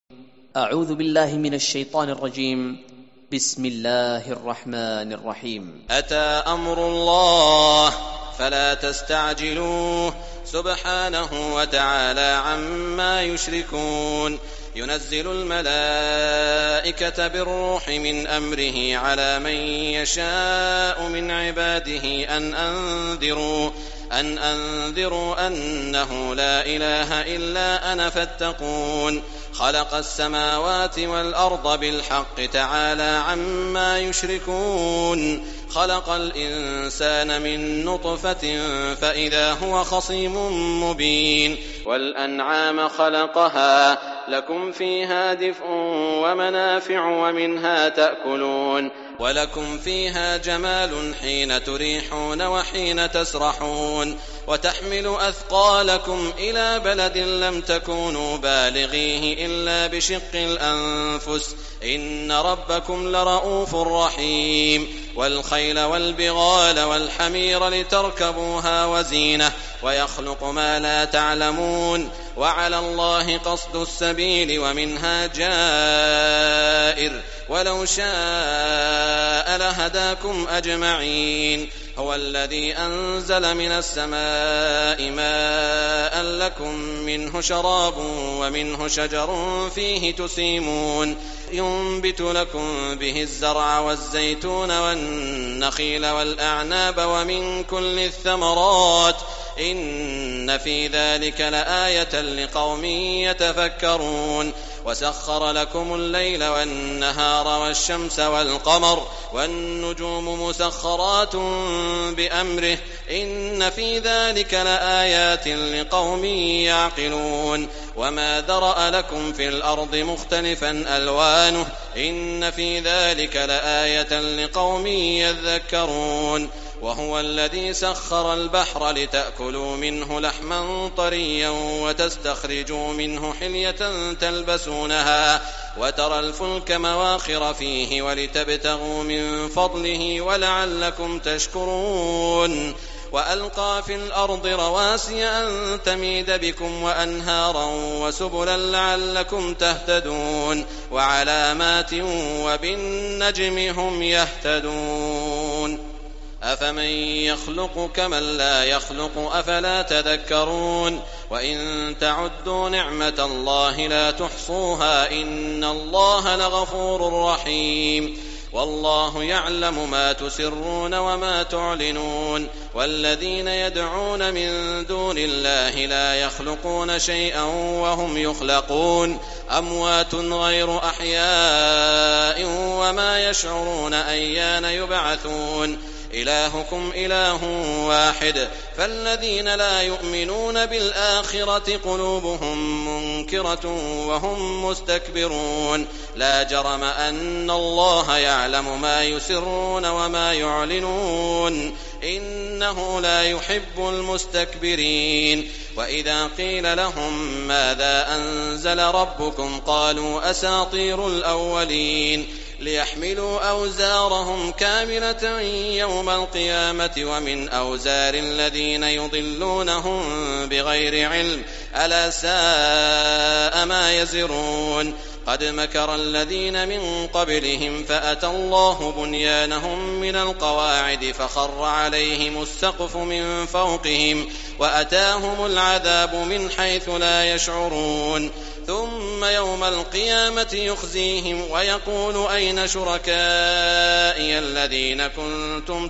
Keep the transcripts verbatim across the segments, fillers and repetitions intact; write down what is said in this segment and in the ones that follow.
أعوذ بالله من الشيطان الرجيم. بسم الله الرحمن الرحيم. أتى أمر الله فلا تستعجلوه سبحانه وتعالى عما يشركون. ينزل الملائكة بالروح من أمره على من يشاء من عباده أن أنذروا أن أنذروا أنه لا إله إلا أنا فاتقون. خلق السماوات والأرض بالحق تعالى عما يشركون. خلق الإنسان من نطفة فإذا هو خصيم مبين. والأنعام خلقها لكم فيها دفء ومنافع ومنها تأكلون ولكم فيها جمال حين تريحون وحين تسرحون. وتحمل أثقالكم إلى بلد لم تكونوا بالغيه إلا بشق الأنفس إن ربكم لرؤوف رحيم. والخيل والبغال والحمير لتركبوها وزينة ويخلق ما لا تعلمون. وعلى الله قصد السبيل ومنها جائر ولو شاء لهداكم أجمعين. هو الذي أنزل من السماء ماء لكم منه شراب ومنه شجر فيه تسيمون. ينبت لكم به الزرع والزيتون والنخيل والأعناب ومن كل الثمرات إن في ذلك لآية لقوم يتفكرون. وسخر لكم الليل والنهار والشمس والقمر والنجوم مسخرات بأمره إن في ذلك لآيات لقوم يعقلون. وما ذرأ لكم في الأرض مختلفا ألوانه إن في ذلك لآية لقوم يذكرون. وهو الذي سخر البحر لتأكلوا منه لحما طريا وتستخرجوا منه حلية تلبسونها وترى الفلك مواخر فيه ولتبتغوا من فضله ولعلكم تشكرون. وألقى في الأرض رواسي أن تميد بكم وأنهارا وسبلا لعلكم تهتدون. وعلامات وبالنجم هم يهتدون. أفمن يخلق كمن لا يخلق أفلا تذكرون. وإن تعدوا نعمة الله لا تحصوها إن الله لغفور رحيم. والله يعلم ما تسرون وما تعلنون. والذين يدعون من دون الله لا يخلقون شيئا وهم يخلقون أموات غير أحياء وما يشعرون أيان يبعثون. إلهكم إله واحد فالذين لا يؤمنون بالآخرة قلوبهم منكرة وهم مستكبرون. لا جرم أن الله يعلم ما يسرون وما يعلنون إنه لا يحب المستكبرين. وإذا قيل لهم ماذا أنزل ربكم قالوا أساطير الأولين. ليحملوا أوزارهم كاملة يوم القيامة ومن أوزار الذين يضلونهم بغير علم ألا ساء ما يزرون. قد مكر الذين من قبلهم فأتى الله بنيانهم من القواعد فخر عليهم السقف من فوقهم وأتاهم العذاب من حيث لا يشعرون. ثم يوم القيامة يخزيهم ويقول أين شركائي الذين كنتم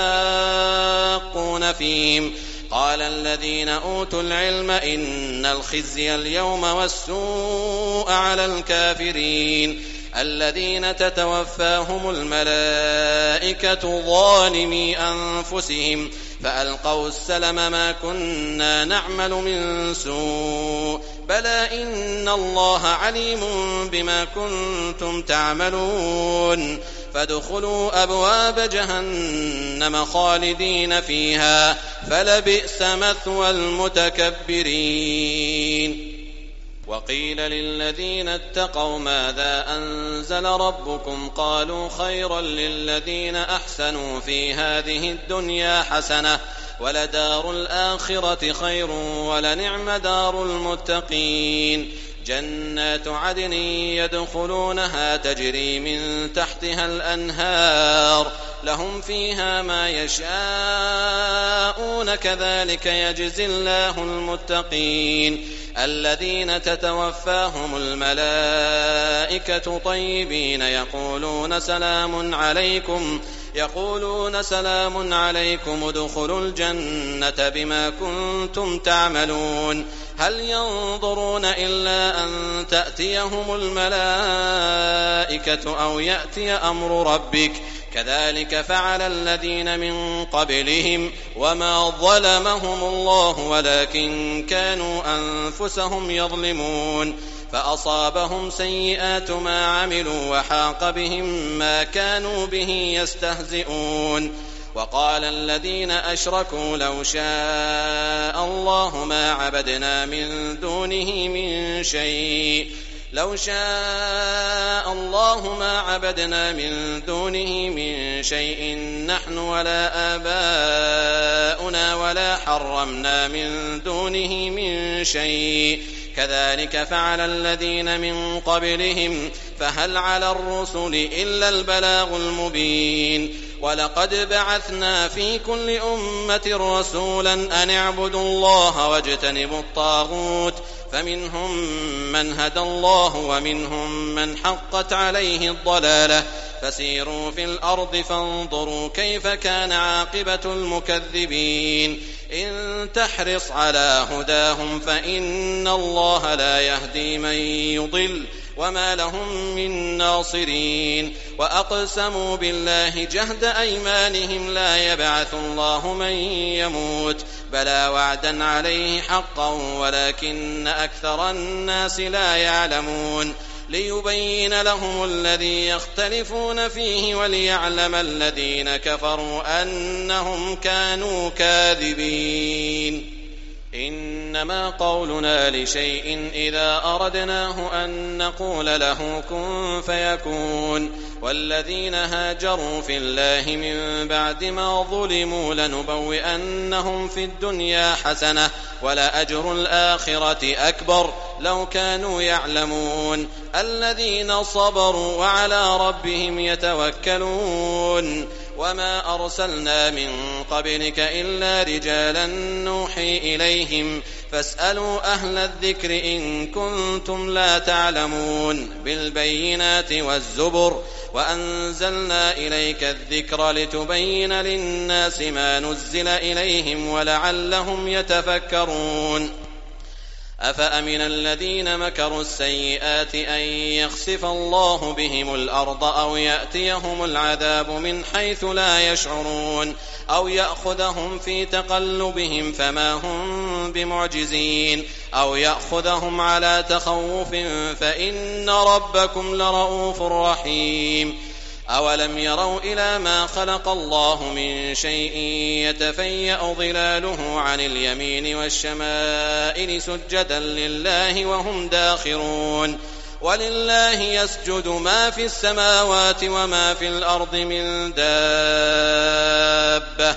تشاقون فيهم قال الذين أوتوا العلم إن الخزي اليوم والسوء على الكافرين الذين تتوفاهم الملائكة ظالمي أنفسهم فألقوا السلم ما كنا نعمل من سوء بلى إن الله عليم بما كنتم تعملون. فادخلوا أبواب جهنم خالدين فيها فلبئس مثوى المتكبرين. وقيل للذين اتقوا ماذا أنزل ربكم قالوا خيرا للذين أحسنوا في هذه الدنيا حسنة ولدار الآخرة خير ولنعم دار المتقين. جنات عدن يدخلونها تجري من تحتها الأنهار لهم فيها ما يشاءون كذلك يجزي الله المتقين الذين تتوفاهم الملائكة طيبين يقولون سلام عليكم يقولون سلام عليكم ادخلوا الجنة بما كنتم تعملون هل ينظرون إلا أن تأتيهم الملائكة أو يأتي أمر ربك كذلك فعل الذين من قبلهم وما ظلمهم الله ولكن كانوا أنفسهم يظلمون فأصابهم سيئات ما عملوا وحاق بهم ما كانوا به يستهزئون وقال الذين أشركوا لو شاء الله ما عبدنا من دونه من شيء لو شاء الله ما عبدنا من دونه من شيء نحن ولا آباؤنا ولا حرمنا من دونه من شيء كذلك فعل الذين من قبلهم فهل على الرسل إلا البلاغ المبين ولقد بعثنا في كل أمة رسولا أن اعبدوا الله واجتنبوا الطاغوت فمنهم من هدى الله ومنهم من حقت عليه الضلالة فسيروا في الأرض فانظروا كيف كان عاقبة المكذبين إن تحرص على هداهم فإن الله لا يهدي من يضل وما لهم من ناصرين وأقسموا بالله جهد أيمانهم لا يبعث الله من يموت بلى وعدا عليه حقا ولكن أكثر الناس لا يعلمون ليبين لهم الذي يختلفون فيه وليعلم الذين كفروا أنهم كانوا كاذبين إنما قولنا لشيء إذا أردناه أن نقول له كن فيكون والذين هاجروا في الله من بعد ما ظلموا لنبوئنهم في الدنيا حسنة ولأجر الآخرة أكبر لو كانوا يعلمون الذين صبروا وعلى ربهم يتوكلون وما أرسلنا من قبلك إلا رجالا نوحي إليهم فاسألوا أهل الذكر إن كنتم لا تعلمون بالبينات والزبر وأنزلنا إليك الذكر لتبين للناس ما نزل إليهم ولعلهم يتفكرون أفأمن الذين مكروا السيئات أن يخسف الله بهم الأرض أو يأتيهم العذاب من حيث لا يشعرون أو يأخذهم في تقلبهم فما هم بمعجزين أو يأخذهم على تخوف فإن ربكم لرؤوف رحيم أولم يروا إلى ما خلق الله من شيء يتفيأ ظلاله عن اليمين والشمائل سجدا لله وهم داخرون ولله يسجد ما في السماوات وما في الأرض من دابة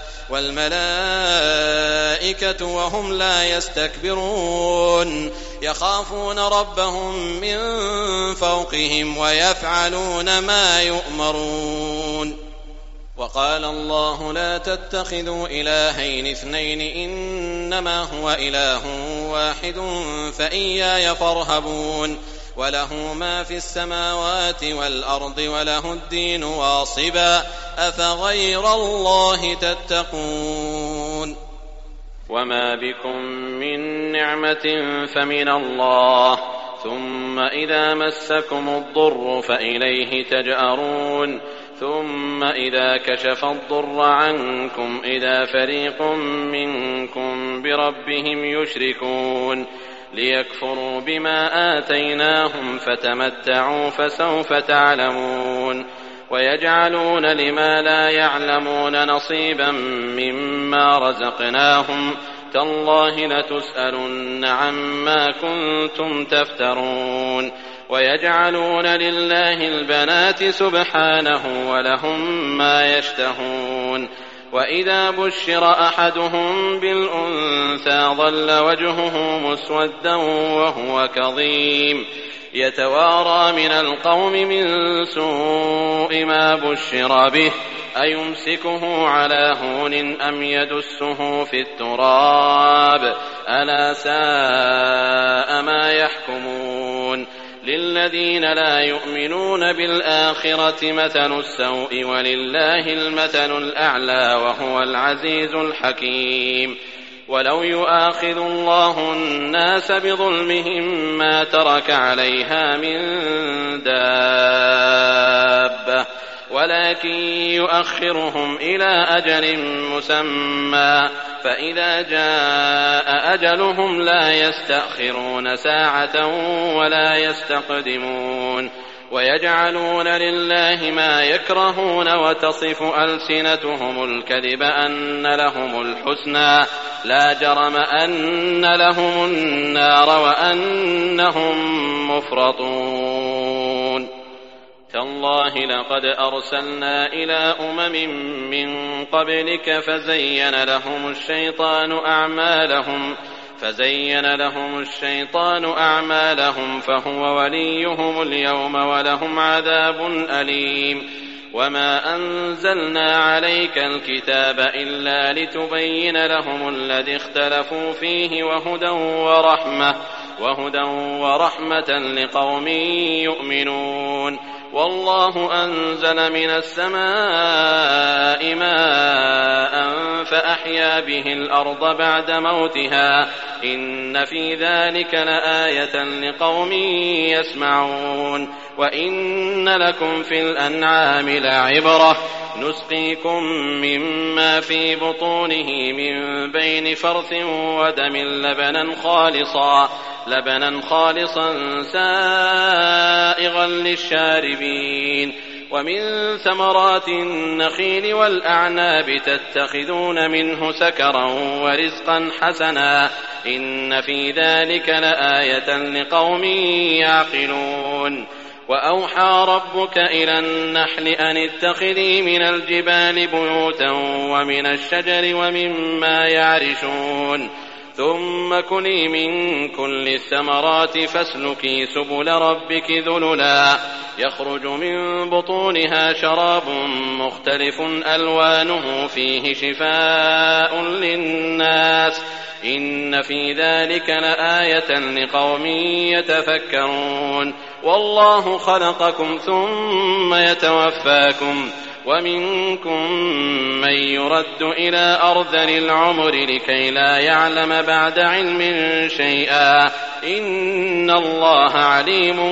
والملائكة وهم لا يستكبرون يخافون ربهم من فوقهم ويفعلون ما يؤمرون وقال الله لا تتخذوا إلهين اثنين إنما هو إله واحد فإياي فارهبون وله ما في السماوات والأرض وله الدين واصبا أفغير الله تتقون وما بكم من نعمة فمن الله ثم إذا مسكم الضر فإليه تجأرون ثم إذا كشف الضر عنكم إذا فريق منكم بربهم يشركون ليكفروا بما آتيناهم فتمتعوا فسوف تعلمون ويجعلون لما لا يعلمون نصيبا مما رزقناهم تالله لتسألن عما كنتم تفترون ويجعلون لله البنات سبحانه ولهم ما يشتهون وإذا بشر أحدهم بالأنثى ظل وجهه مسودا وهو كظيم يتوارى من القوم من سوء ما بشر به أيمسكه على هون أم يدسه في التراب ألا ساء ما يحكمون للذين لا يؤمنون بالآخرة مثل السوء ولله المثل الأعلى وهو العزيز الحكيم ولو يؤاخذ الله الناس بظلمهم ما ترك عليها من دابة ولكن يؤخرهم إلى أجل مسمى فإذا جاء أجلهم لا يستأخرون ساعة ولا يستقدمون ويجعلون لله ما يكرهون وتصف ألسنتهم الكذب أن لهم الحسنى لا جرم أن لهم النار وأنهم مفرطون تالله لقد أرسلنا إلى أمم من قبلك فزين لهم الشيطان أعمالهم فزين لهم الشيطان أعمالهم فهو وليهم اليوم ولهم عذاب أليم وما أنزلنا عليك الكتاب إلا لتبين لهم الذي اختلفوا فيه وهدى ورحمة وهدى ورحمة لقوم يؤمنون والله أنزل من السماء ماء فأحيا به الأرض بعد موتها إن في ذلك لآية لقوم يسمعون وإن لكم في الأنعام لعبرة نسقيكم مما في بطونه من بين فرث ودم لبنا خالصا لبنا خالصا سائغا للشاربين ومن ثمرات النخيل والأعناب تتخذون منه سكرا ورزقا حسنا إن في ذلك لآية لقوم يعقلون وأوحى ربك إلى النحل أن اتخذي من الجبال بيوتا ومن الشجر ومما يعرشون ثم كلي من كل الثمرات فاسلكي سبل ربك ذللا يخرج من بطونها شراب مختلف ألوانه فيه شفاء للناس إن في ذلك لآية لقوم يتفكرون والله خلقكم ثم يتوفاكم ومنكم من يرد إلى أرذل العمر لكي لا يعلم بعد علم شيئا إن الله عليم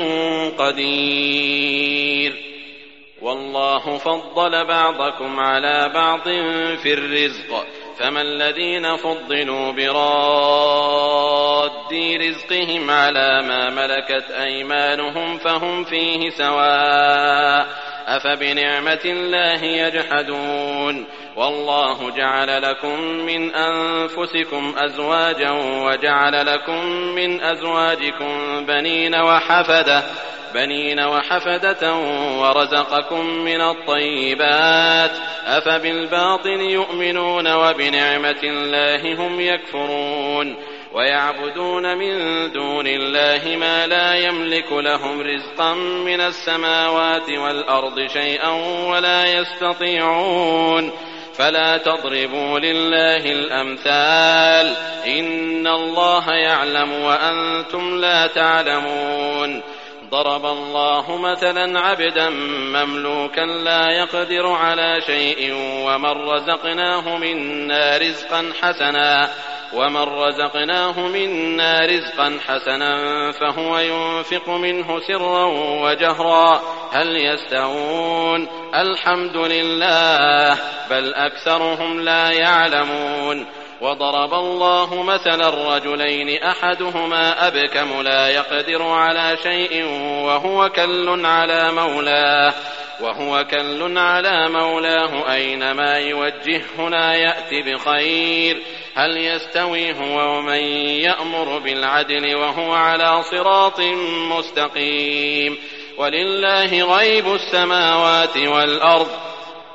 قدير والله فضل بعضكم على بعض في الرزق فما الذين فضلوا براد رزقهم على ما ملكت أيمانهم فهم فيه سواء أفبنعمة الله يجحدون والله جعل لكم من أنفسكم أزواجا وجعل لكم من أزواجكم بنين وحفدة بنين وحفدة ورزقكم من الطيبات أفبالباطل يؤمنون وبنعمة الله هم يكفرون ويعبدون من دون الله ما لا يملك لهم رزقا من السماوات والأرض شيئا ولا يستطيعون فلا تضربوا لله الأمثال إن الله يعلم وأنتم لا تعلمون ضرب الله مثلا عبدا مملوكا لا يقدر على شيء ومن رزقناه منا رزقا حسنا ومن رزقناه منا رزقا حسنا فهو ينفق منه سرا وجهرا هل يستوون الحمد لله بل أكثرهم لا يعلمون وضرب الله مثلا رجلين أحدهما أبكم لا يقدر على شيء وهو كل على مولاه وهو كل على مولاه أينما يوجهه لا يأتي بخير هل يستوي هو ومن يأمر بالعدل وهو على صراط مستقيم ولله غيب السماوات والأرض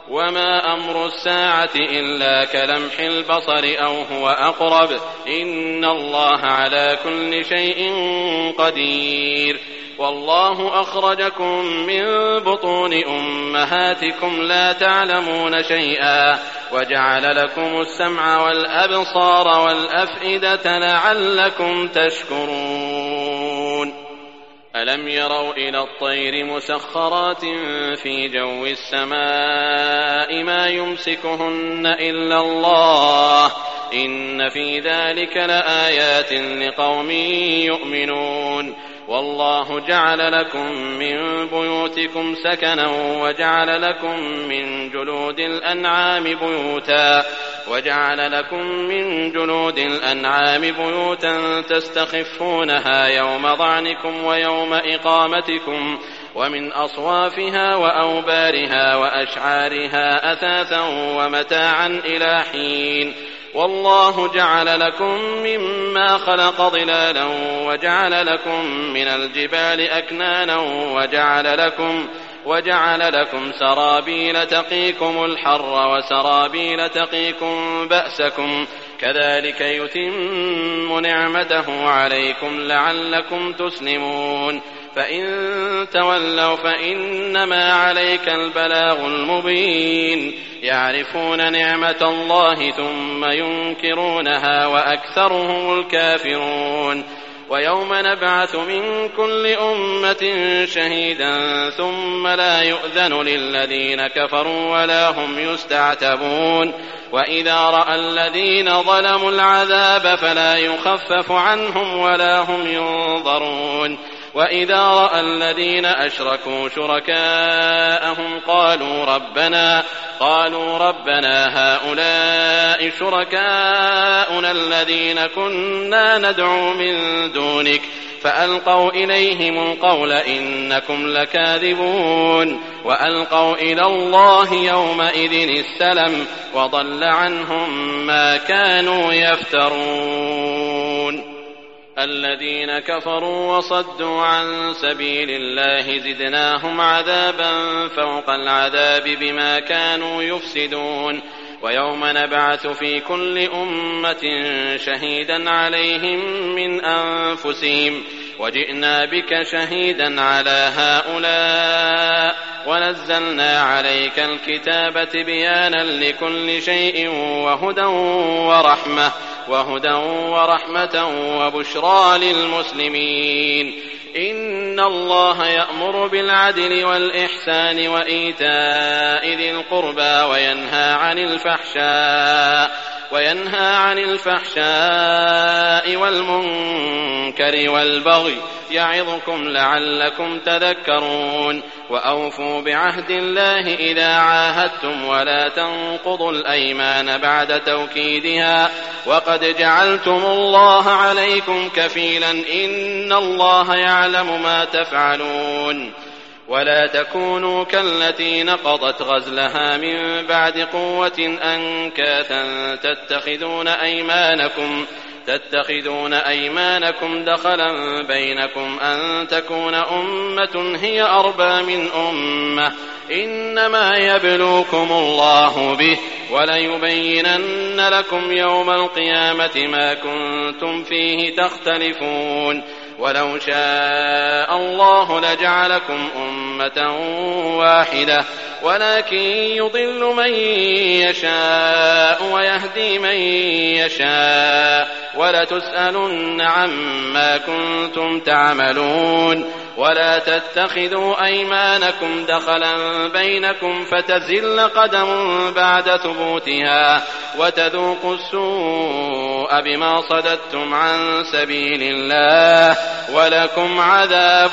وما أمر الساعة إلا كلمح البصر أو هو أقرب إن الله على كل شيء قدير. والله أخرجكم من بطون أمهاتكم لا تعلمون شيئا وجعل لكم السمع والأبصار والأفئدة لعلكم تشكرون. ألم يروا إلى الطير مسخرات في جو السماء ما يمسكهن إلا الله إن في ذلك لآيات لقوم يؤمنون. والله جعل لكم من بيوتكم سكنا وجعل لكم من جلود الأنعام بيوتا وجعل لكم من جلود الأنعام بيوتا تستخفونها يوم ظعنكم ويوم إقامتكم ومن أصوافها وأوبارها وأشعارها أثاثا ومتاعا إلى حين. والله جعل لكم مما خلق ظلالا وجعل لكم من الجبال أكنانا وجعل لكم وجعل لكم سرابيل تقيكم الحر وسرابيل تقيكم بأسكم كذلك يتم نعمته عليكم لعلكم تسلمون. فإن تولوا فإنما عليك البلاغ المبين. يعرفون نعمة الله ثم ينكرونها وأكثرهم الكافرون. ويوم نبعث من كل أمة شهيدا ثم لا يؤذن للذين كفروا ولا هم يستعتبون. وإذا رأى الذين ظلموا العذاب فلا يخفف عنهم ولا هم ينظرون. وإذا رأى الذين أشركوا شركاءهم قالوا ربنا قالوا ربنا هؤلاء شركاؤنا الذين كنا ندعو من دونك فألقوا إليهم القول إنكم لكاذبون. وألقوا إلى الله يومئذ السلم وضل عنهم ما كانوا يفترون. الذين كفروا وصدوا عن سبيل الله زدناهم عذابا فوق العذاب بما كانوا يفسدون. ويوم نبعث في كل أمة شهيدا عليهم من أنفسهم وجئنا بك شهيدا على هؤلاء ونزلنا عليك الكتاب تبيانا لكل شيء وهدى ورحمة وهدى ورحمة وبشرى للمسلمين. إن الله يأمر بالعدل والإحسان وإيتاء ذي القربى وينهى عن الفحشاء وينهى عن الفحشاء والمنكر والبغي يعظكم لعلكم تذكرون. وأوفوا بعهد الله إذا عاهدتم ولا تنقضوا الأيمان بعد توكيدها وقد جعلتم الله عليكم كفيلا إن الله يعلم ما تفعلون. ولا تكونوا كالتي نقضت غزلها من بعد قوة أنكاثا تتخذون أيمانكم تتخذون أيمانكم دخلا بينكم أن تكون أمة هي أربى من أمة إنما يبلوكم الله به وليبينن لكم يوم القيامة ما كنتم فيه تختلفون. ولو شاء الله لجعلكم أمة واحدة ولكن يضل من يشاء ويهدي من يشاء ولتسألن عما كنتم تعملون. ولا تتخذوا أيمانكم دخلا بينكم فتزل قدم بعد ثبوتها وتذوقوا السوء بما صددتم عن سبيل الله ولكم عذاب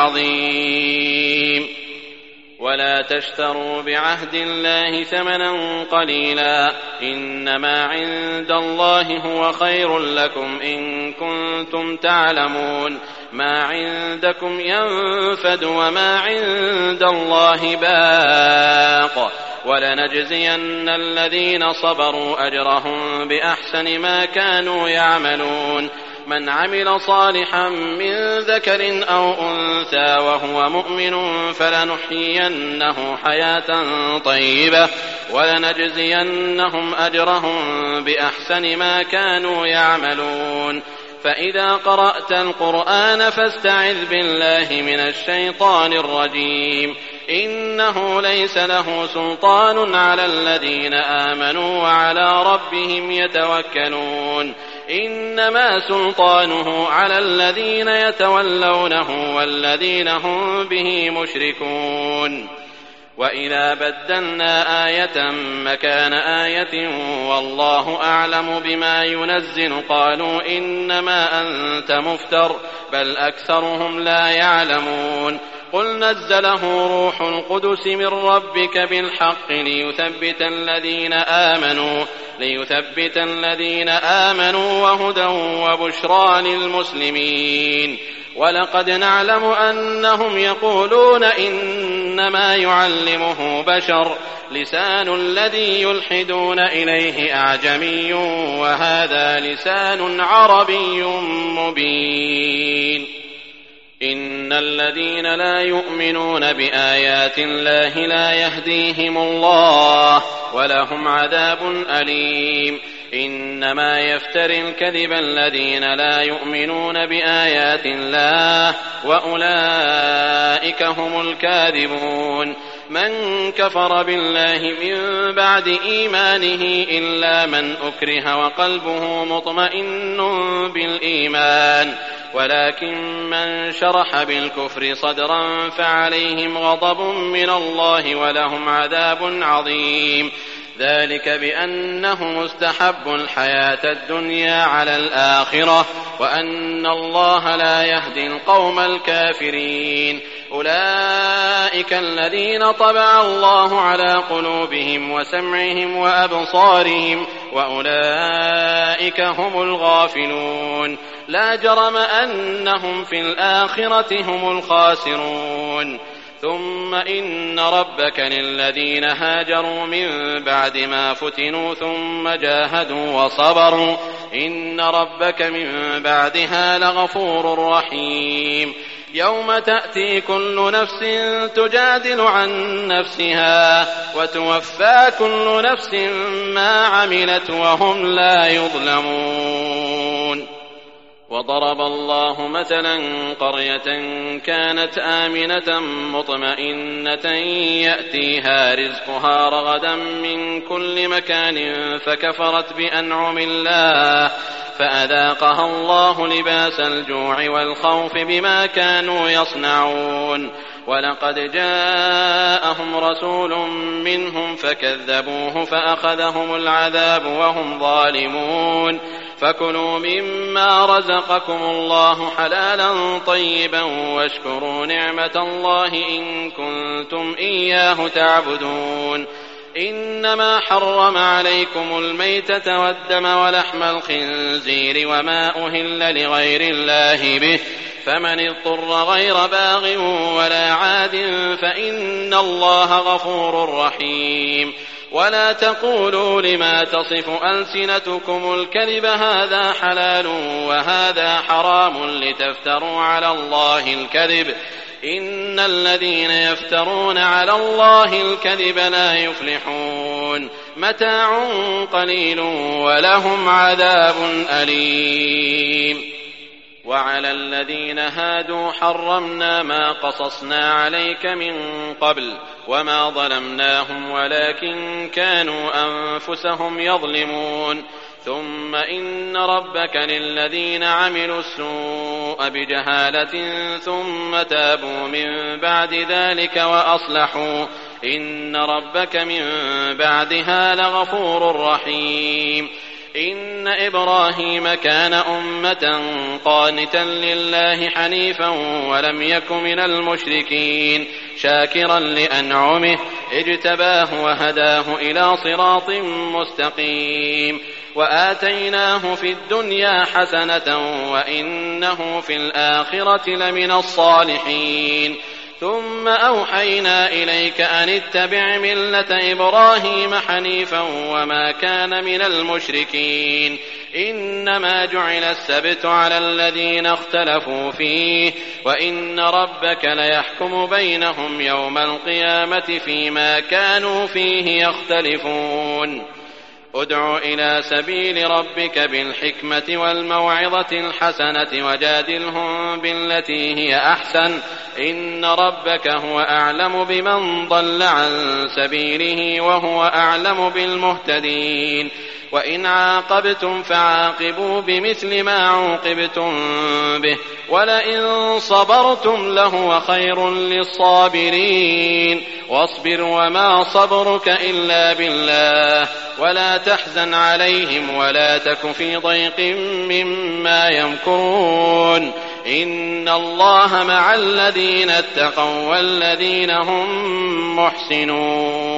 عظيم. ولا تشتروا بعهد الله ثمنا قليلا إنما عند الله هو خير لكم إن كنتم تعلمون. ما عندكم ينفد وما عند الله باق ولنجزين الذين صبروا أجرهم بأحسن ما كانوا يعملون. من عمل صالحا من ذكر أو أنثى وهو مؤمن فلنحيينه حياة طيبة ولنجزينهم أجرهم بأحسن ما كانوا يعملون. فإذا قرأت القرآن فاستعذ بالله من الشيطان الرجيم إنه ليس له سلطان على الذين آمنوا وعلى ربهم يتوكلون إنما سلطانه على الذين يتولونه والذين هم به مشركون. وإذا بدلنا آية مكان آية والله أعلم بما ينزل قالوا إنما أنت مفتر بل أكثرهم لا يعلمون. قل نزله روح القدس من ربك بالحق ليثبت الذين آمنوا ليثبت الذين آمنوا وهدى وبشرى للمسلمين. ولقد نعلم أنهم يقولون إنما يعلمه بشر لسان الذي يلحدون إليه أعجمي وهذا لسان عربي مبين. إن الذين لا يؤمنون بآيات الله لا يهديهم الله ولهم عذاب أليم. إنما يفتري الكذب الذين لا يؤمنون بآيات الله وأولئك هم الكاذبون. من كفر بالله من بعد إيمانه إلا من أكره وقلبه مطمئن بالإيمان ولكن من شرح بالكفر صدرا فعليهم غضب من الله ولهم عذاب عظيم. ذلك بأنهم استحبوا الحياة الدنيا على الآخرة وأن الله لا يهدي القوم الكافرين. أولئك الذين طبع الله على قلوبهم وسمعهم وأبصارهم وأولئك هم الغافلون. لا جرم أنهم في الآخرة هم الخاسرون. ثم إن ربك للذين هاجروا من بعد ما فتنوا ثم جاهدوا وصبروا إن ربك من بعدها لغفور رحيم. يوم تأتي كل نفس تجادل عن نفسها وتوفى كل نفس ما عملت وهم لا يظلمون. وضرب الله مثلا قرية كانت آمنة مطمئنة يأتيها رزقها رغدا من كل مكان فكفرت بأنعم الله فأذاقها الله لباس الجوع والخوف بما كانوا يصنعون. ولقد جاءهم رسول منهم فكذبوه فأخذهم العذاب وهم ظالمون. فكلوا مما رزقكم الله حلالا طيبا واشكروا نعمة الله إن كنتم إياه تعبدون. إنما حرم عليكم الميتة والدم ولحم الخنزير وما أهل لغير الله به فمن اضطر غير باغ ولا عاد فإن الله غفور رحيم. ولا تقولوا لما تصف ألسنتكم الكذب هذا حلال وهذا حرام لتفتروا على الله الكذب إن الذين يفترون على الله الكذب لا يفلحون. متاع قليل ولهم عذاب أليم. وعلى الذين هادوا حرمنا ما قصصنا عليك من قبل وما ظلمناهم ولكن كانوا أنفسهم يظلمون. ثم إن ربك للذين عملوا السوء بجهالة ثم تابوا من بعد ذلك وأصلحوا إن ربك من بعدها لغفور رحيم. إن إبراهيم كان أمة قانتا لله حنيفا ولم يك من المشركين شاكرا لأنعمه اجتباه وهداه إلى صراط مستقيم. وآتيناه في الدنيا حسنة وإنه في الآخرة لمن الصالحين. ثم أوحينا إليك أن اتبع ملة إبراهيم حنيفا وما كان من المشركين إنما جعل السبت على الذين اختلفوا فيه وإن ربك ليحكم بينهم يوم القيامة فيما كانوا فيه يختلفون ادع إلى سبيل ربك بالحكمة والموعظة الحسنة وجادلهم بالتي هي أحسن إن ربك هو أعلم بمن ضل عن سبيله وهو أعلم بالمهتدين وإن عاقبتم فعاقبوا بمثل ما عوقبتم به ولئن صبرتم لهو خير للصابرين واصبر وما صبرك إلا بالله ولا تحزن عليهم ولا تك في ضيق مما يمكرون إن الله مع الذين اتقوا والذين هم محسنون.